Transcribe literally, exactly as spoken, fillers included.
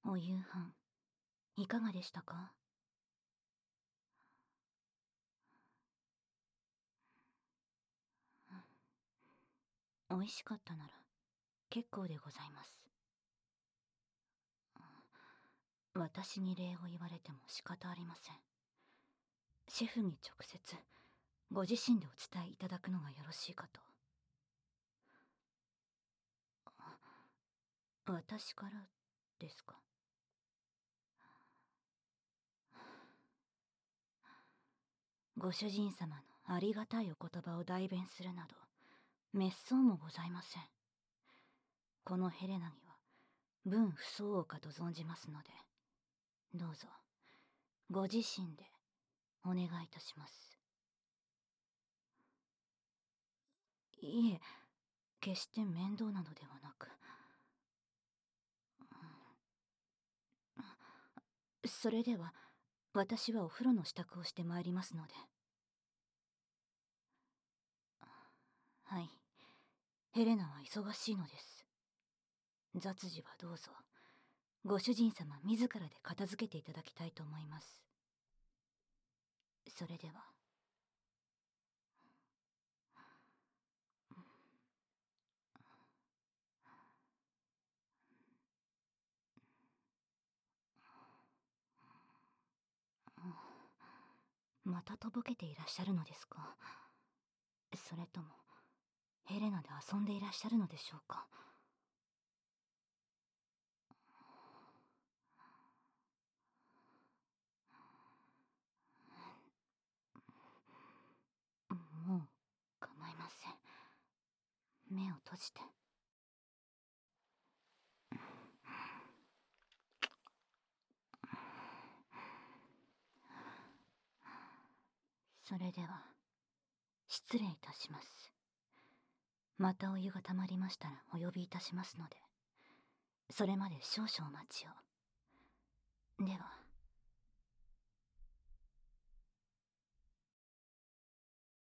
お夕飯、いかがでしたか？美味しかったなら、結構でございます。私に礼を言われても仕方ありません。シェフに直接、ご自身でお伝えいただくのがよろしいかと。私からですか？ご主人様のありがたいお言葉を代弁するなど、滅相もございません。このヘレナには、分不相応かと存じますので、どうぞ、ご自身でお願いいたします。いえ、決して面倒なのではなく、それでは、私はお風呂の支度をしてまいりますので。はい。ヘレナは忙しいのです。雑事はどうぞ、ご主人様自らで片付けていただきたいと思います。それでは。またとぼけていらっしゃるのですか？それとも、ヘレナで遊んでいらっしゃるのでしょうか？もう構いません。目を閉じて。それでは、失礼いたします。またお湯がたまりましたらお呼びいたしますので、それまで少々お待ちを。では。